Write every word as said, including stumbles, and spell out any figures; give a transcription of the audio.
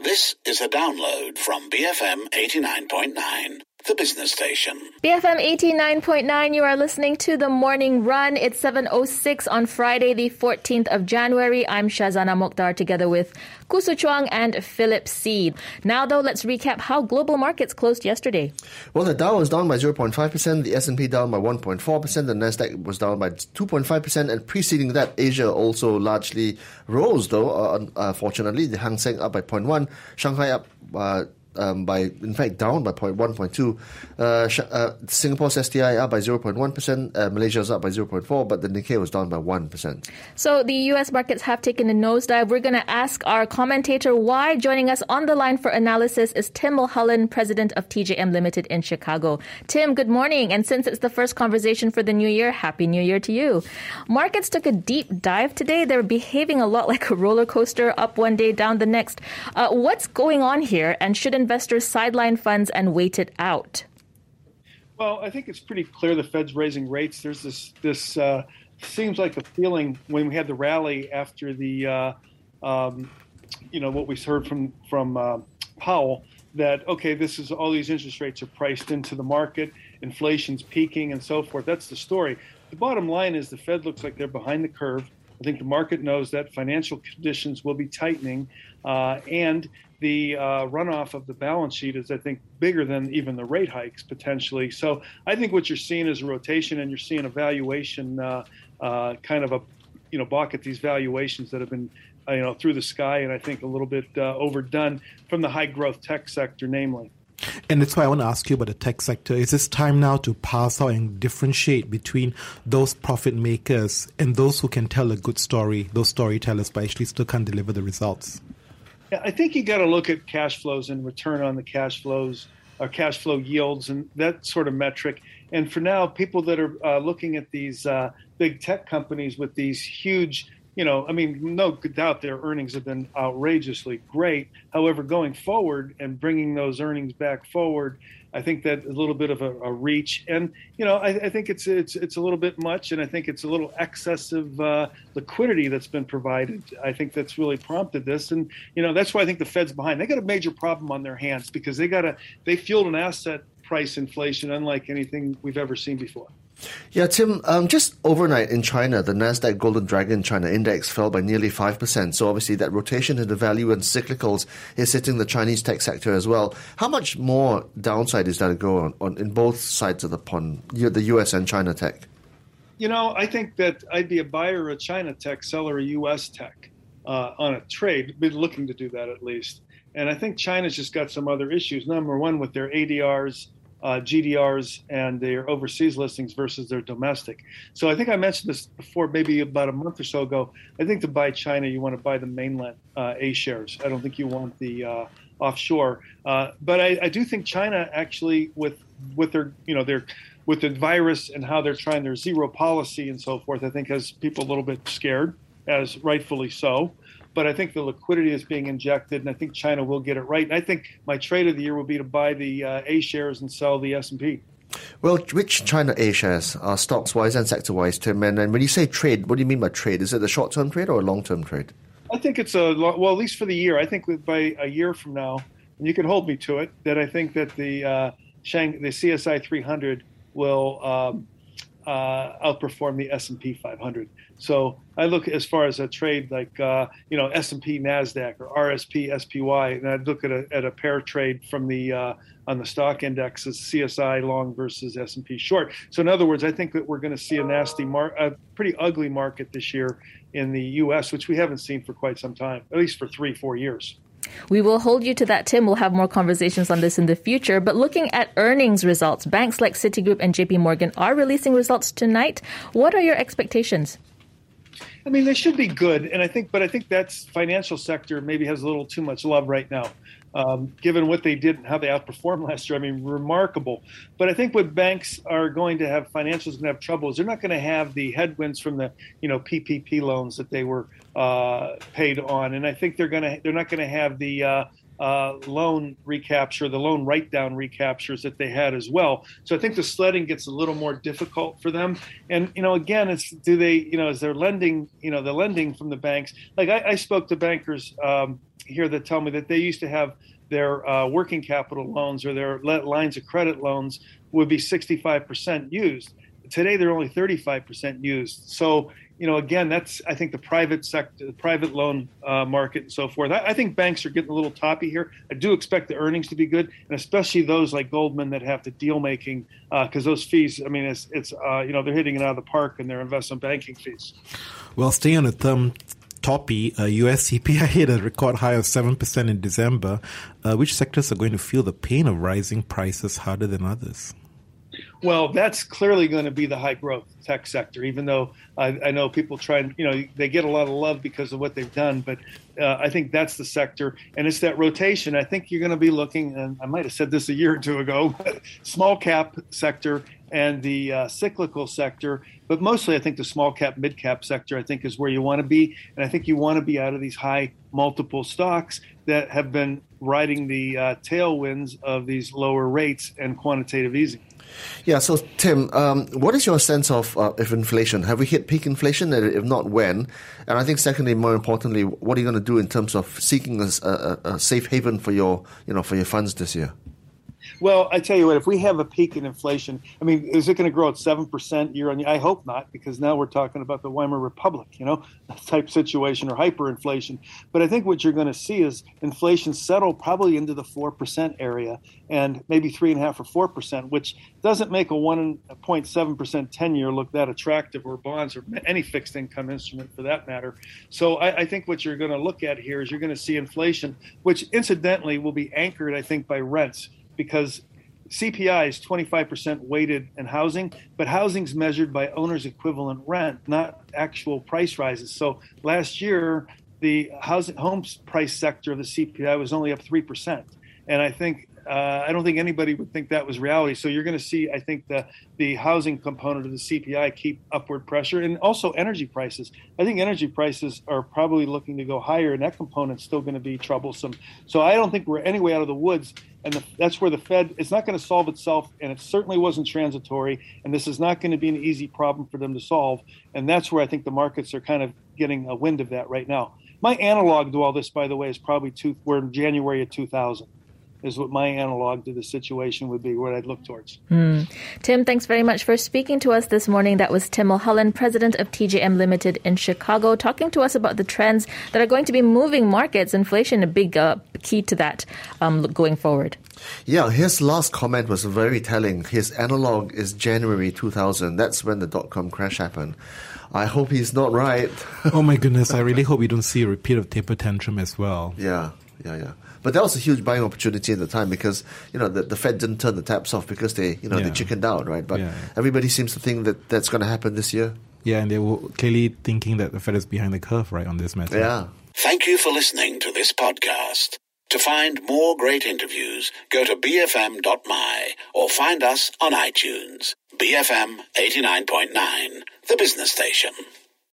This is a download from B F M eighty-nine point nine, the business station. B F M eighty-nine point nine, you are listening to The Morning Run. It's seven oh six on Friday, the fourteenth of January. I'm Shazana Mokhtar together with Kusu Chuang and Philip Seed. Now, though, let's recap how global markets closed yesterday. Well, the Dow was down by zero point five percent, the S and P down by one point four percent, the Nasdaq was down by two point five percent, and preceding that, Asia also largely rose, though, uh, uh, fortunately. The Hang Seng up by zero point one, Shanghai up uh, Um, by in fact down by one point two. Uh, uh, Singapore's S T I up by zero point one percent. Uh, Malaysia's up by zero point four, but the Nikkei was down by one percent. So the U S markets have taken a nosedive. We're going to ask our commentator why. Joining us on the line for analysis is Tim Mulholland, president of T J M Limited in Chicago. Tim, good morning. And since it's the first conversation for the new year, Happy New Year to you. Markets took a deep dive today. They're behaving a lot like a roller coaster, up one day, down the next. Uh, what's going on here, and should investors sideline funds and wait it out? Well, I think it's pretty clear the Fed's raising rates. There's this, this uh, seems like the feeling when we had the rally after the, uh, um, you know, what we heard from, from uh, Powell, that, okay, this is all these interest rates are priced into the market, inflation's peaking and so forth. That's the story. The bottom line is the Fed looks like they're behind the curve. I think the market knows that financial conditions will be tightening, uh, and the uh, runoff of the balance sheet is, I think, bigger than even the rate hikes potentially. So I think what you're seeing is a rotation, and you're seeing a valuation uh, uh, kind of a, you know, balk at these valuations that have been, uh, you know, through the sky, and I think a little bit uh, overdone from the high growth tech sector, namely. And that's why I want to ask you about the tech sector. Is this time now to parse out and differentiate between those profit makers and those who can tell a good story, those storytellers, but actually still can't deliver the results? Yeah, I think you got to look at cash flows and return on the cash flows, or cash flow yields, and that sort of metric. And for now, people that are uh, looking at these uh, big tech companies with these huge, you know, I mean, no doubt their earnings have been outrageously great. However, going forward and bringing those earnings back forward, I think that a little bit of a, a reach. And, you know, I, I think it's it's it's a little bit much, and I think it's a little excessive uh, liquidity that's been provided. I think that's really prompted this. And, you know, that's why I think the Fed's behind. They got a major problem on their hands because they got a, they fueled an asset price inflation unlike anything we've ever seen before. Yeah, Tim, um, just overnight in China, the Nasdaq Golden Dragon China Index fell by nearly five percent. So obviously that rotation into value and cyclicals is hitting the Chinese tech sector as well. How much more downside is there to go on, on in both sides of the pond, the U S and China tech? You know, I think that I'd be a buyer of China tech, seller of U S tech uh, on a trade, been looking to do that at least. And I think China's just got some other issues. Number one, with their A D Rs, Uh, G D Rs and their overseas listings versus their domestic. So I think I mentioned this before, maybe about a month or so ago. I think to buy China, you want to buy the mainland uh, A shares. I don't think you want the uh, offshore. Uh, but I, I do think China actually, with with their you know their with the virus and how they're trying their zero policy and so forth, I think has people a little bit scared, as rightfully so. But I think the liquidity is being injected, and I think China will get it right. And I think my trade of the year will be to buy the uh, A shares and sell the S and P. Well, which China A shares are stocks-wise and sector-wise, Tim? And, and when you say trade, what do you mean by trade? Is it a short-term trade or a long-term trade? I think it's a, well, at least for the year. I think that by a year from now, and you can hold me to it, that I think that the uh, Shang, the C S I three hundred will um, uh, outperform the S and P five hundred. So I look as far as a trade like, uh, you know, S and P NASDAQ or R S P S P Y, and I'd look at a, at a pair trade from the uh, on the stock indexes, C S I long versus S and P short. So in other words, I think that we're going to see a nasty, mar- a pretty ugly market this year in the U S, which we haven't seen for quite some time, at least for three, four years. We will hold you to that, Tim. We'll have more conversations on this in the future. But looking at earnings results, banks like Citigroup and J P Morgan are releasing results tonight. What are your expectations? I mean, they should be good, and I think, but I think that's financial sector maybe has a little too much love right now, um, given what they did and how they outperformed last year. I mean, remarkable. But I think what banks are going to have, financials going to have trouble is they're not going to have the headwinds from the, you know, P P P loans that they were uh, paid on, and I think they're going to they're not going to have the uh, uh, loan recapture, the loan write-down recaptures that they had as well. So I think the sledding gets a little more difficult for them. And, you know, again, it's do they, you know, as they're lending, you know, the lending from the banks. Like I, I spoke to bankers um, here that tell me that they used to have their uh, working capital loans or their lines of credit loans would be sixty-five percent used. Today, they're only thirty-five percent used. So, you know, again, that's, I think, the private sector, the private loan uh, market and so forth. I, I think banks are getting a little toppy here. I do expect the earnings to be good, and especially those like Goldman that have the deal making, because uh, those fees, I mean, it's, it's uh, you know, they're hitting it out of the park in their investment banking fees. Well, staying on the term toppy, uh, U S C P I hit a record high of seven percent in December. Uh, which sectors are going to feel the pain of rising prices harder than others? Well, that's clearly going to be the high growth tech sector, even though I, I know people try and, you know, they get a lot of love because of what they've done. But uh, I think that's the sector. And it's that rotation. I think you're going to be looking, and I might have said this a year or two ago, but small cap sector and the uh, cyclical sector. But mostly I think the small cap, mid cap sector, I think, is where you want to be. And I think you want to be out of these high multiple stocks that have been riding the uh, tailwinds of these lower rates and quantitative easing. Yeah, so Tim, um, what is your sense of, uh, of inflation? Have we hit peak inflation? And if not, when? And I think secondly, more importantly, what are you going to do in terms of seeking a, a, a safe haven for your, you know, for your funds this year? Well, I tell you what, if we have a peak in inflation, I mean, is it going to grow at seven percent year on year? I hope not, because now we're talking about the Weimar Republic, you know, type situation or hyperinflation. But I think what you're going to see is inflation settle probably into the four percent area and maybe three and a half or four percent, which doesn't make a one point seven percent ten year look that attractive, or bonds or any fixed income instrument for that matter. So I, I think what you're going to look at here is you're going to see inflation, which incidentally will be anchored, I think, by rents. Because C P I is twenty-five percent weighted in housing, but housing's measured by owner's equivalent rent, not actual price rises. So last year, the housing home price sector of the C P I was only up three percent. And I think uh, I don't think anybody would think that was reality. So you're going to see, I think, the the housing component of the C P I keep upward pressure, and also energy prices. I think energy prices are probably looking to go higher, and that component's still going to be troublesome. So I don't think we're any way out of the woods. And the, that's where the Fed, it's not going to solve itself, and it certainly wasn't transitory, and this is not going to be an easy problem for them to solve. And that's where I think the markets are kind of getting a wind of that right now. My analog to all this, by the way, is probably two, we're in January of two thousand. Is what my analog to the situation would be, what I'd look towards. Mm. Tim, thanks very much for speaking to us this morning. That was Tim Mulholland, president of T J M Limited in Chicago, talking to us about the trends that are going to be moving markets. Inflation, a big uh, key to that um, going forward. Yeah, his last comment was very telling. His analog is January two thousand. That's when the dot-com crash happened. I hope he's not right. Oh my goodness, I really hope we don't see a repeat of taper tantrum as well. Yeah, yeah, yeah. But that was a huge buying opportunity at the time because, you know, the, the Fed didn't turn the taps off because they, you know, yeah. they chickened out, right? But yeah. everybody seems to think that that's going to happen this year. Yeah, and they were clearly thinking that the Fed is behind the curve, right, on this matter. Yeah. Thank you for listening to this podcast. To find more great interviews, go to b f m dot m y or find us on iTunes. B F M eighty-nine point nine, the business station.